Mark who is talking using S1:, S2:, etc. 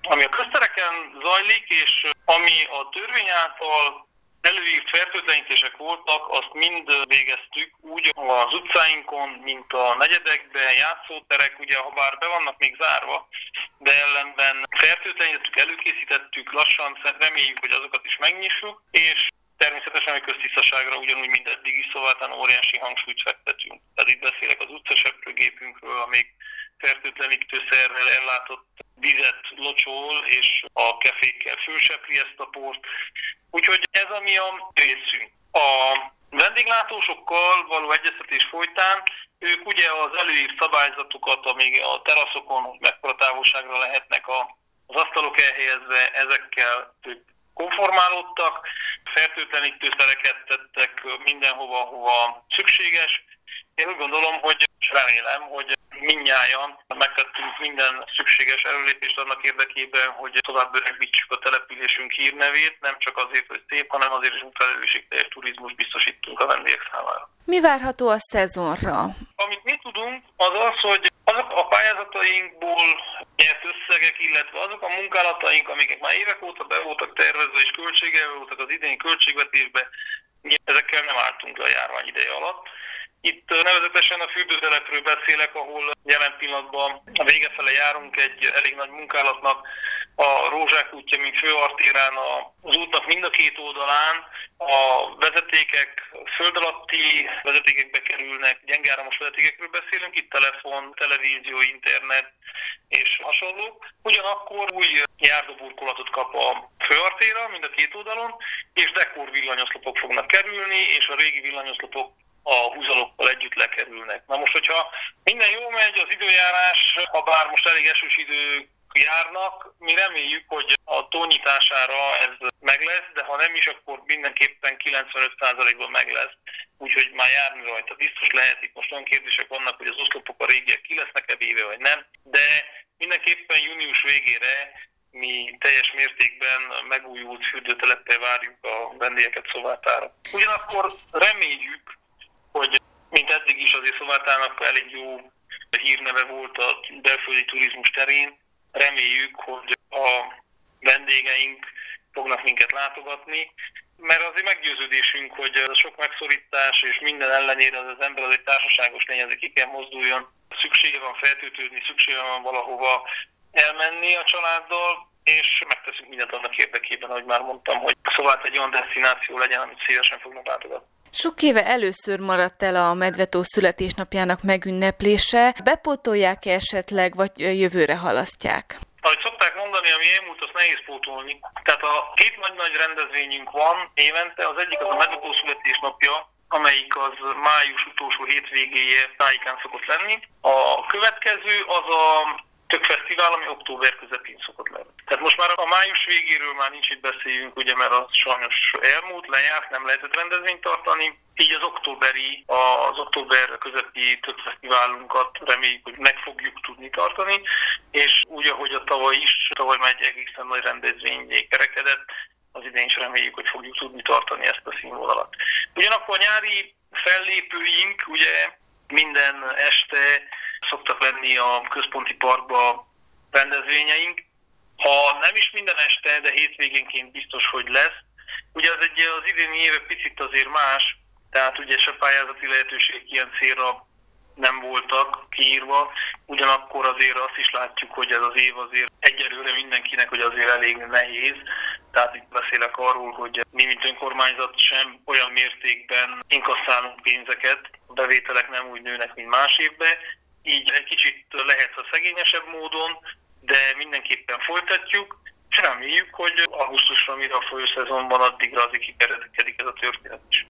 S1: Ami a köztereken zajlik, és ami a törvény által előírt fertőtlenítések voltak, azt mind végeztük úgy az utcáinkon, mint a negyedekben, játszóterek, ugye ha bár be vannak még zárva, de ellenben fertőtlenítettük, előkészítettük, lassan reméljük, hogy azokat is megnyissuk, és természetesen a köztisztaságra ugyanúgy, mint eddig is, szóval óriási hangsúlyt fektetünk. Tehát itt beszélek az utcaseprőgépünkről, amíg fertőtlenítőszerrel ellátott vizet locsol, és a kefékkel fölsepri ezt a port. Úgyhogy ez ami a részünk. A vendéglátósokkal való egyeztetés folytán ők ugye az előírt szabályzatokat, amíg a teraszokon mekkora távolságra lehetnek az asztalok elhelyezve, ezekkel ők konformálódtak, fertőtlenítőszereket tettek mindenhova, ahova szükséges. Én úgy gondolom, és remélem, hogy mindnyájan megtettünk minden szükséges előlépést annak érdekében, hogy tovább öregbítsük a településünk hírnevét, nem csak azért, hogy szép, hanem azért is felelősségteljes turizmus biztosítunk a vendégek számára.
S2: Mi várható a szezonra?
S1: Amit mi tudunk, az az, hogy azok a pályázatainkból nyert összegek, illetve azok a munkálataink, amiket már évek óta be voltak tervezve és költségel voltak az idei költségvetésbe, ezekkel nem álltunk le a járvány ideje alatt. Itt nevezetesen a fürdőtelepről beszélek, ahol jelen pillanatban a vége fele járunk egy elég nagy munkálatnak, a Rózsák útja, mint főartérán az útnak mind a két oldalán a vezetékek föld alatti vezetékekbe kerülnek, gyengeáramos vezetékekről beszélünk, itt telefon, televízió, internet és hasonlók. Ugyanakkor új járdaburkolatot kap a főartéra mind a két oldalon, és dekor villanyoszlopok fognak kerülni, és a régi villanyoszlopok a húzalokkal együtt lekerülnek. Na most, hogyha minden jól megy, az időjárás, ha bár most elég esős idő járnak, mi reméljük, hogy a tónyitására ez meg lesz, de ha nem is, akkor mindenképpen 95%-ban meg lesz. Úgyhogy már járni rajta biztos lehet. Itt most olyan kérdések vannak, hogy az oszlopok a régiek ki lesznek-e véve, vagy nem. De mindenképpen június végére mi teljes mértékben megújult fürdőteleppel várjuk a vendégeket Szovátára. Ugyanakkor reméljük, hogy mint eddig is azért Szovátának elég jó hírneve volt a belföldi turizmus terén. Reméljük, hogy a vendégeink fognak minket látogatni, mert azért meggyőződésünk, hogy a sok megszorítás és minden ellenére az ember az egy társaságos lény, azért ki kell mozduljon, szüksége van feltöltődni, szüksége van valahova elmenni a családdal, és megteszünk mindent annak érdekében, ahogy már mondtam, hogy Szovát egy olyan desztináció legyen, amit szívesen fognak látogatni.
S2: Sok éve először maradt el a Medvetó születésnapjának megünneplése. Bepótolják-e esetleg, vagy jövőre halasztják?
S1: Ahogy szokták mondani, ami elmúlt, azt nehéz pótolni. Tehát a két nagy rendezvényünk van évente, az egyik az a Medvetó születésnapja, amelyik az május utolsó hétvégéje tájékán szokott lenni. A következő az a Tökfesztivál, ami október közepén szokott lenni. Tehát most már a május végéről már nincs itt beszéljünk, ugye, mert az sajnos elmúlt, lejárt, nem lehetett rendezvényt tartani. Így az október közepi Tökfesztiválunkat reméljük, hogy meg fogjuk tudni tartani, és úgy, ahogy a tavaly már egy egészen nagy rendezvény kerekedett, az idén is reméljük, hogy fogjuk tudni tartani ezt a színvonalat. Ugyanakkor a nyári fellépőink, ugye minden este szoktak lenni a központi parkba rendezvényeink. Ha nem is minden este, de hétvégénként biztos, hogy lesz. Ugye az idéni éve picit azért más, tehát ugye se pályázati lehetőség ilyen célra nem voltak kiírva. Ugyanakkor azért azt is látjuk, hogy ez az év azért egyelőre mindenkinek, hogy azért elég nehéz. Tehát itt beszélek arról, hogy mi, mint önkormányzat sem olyan mértékben inkasszálunk pénzeket, a bevételek nem úgy nőnek, mint más évben. Így egy kicsit lehet a szegényesebb módon, de mindenképpen folytatjuk, és reméljük, hogy augusztusra, mire a folyószezonban addigra azért kikerekedik ez a történet is.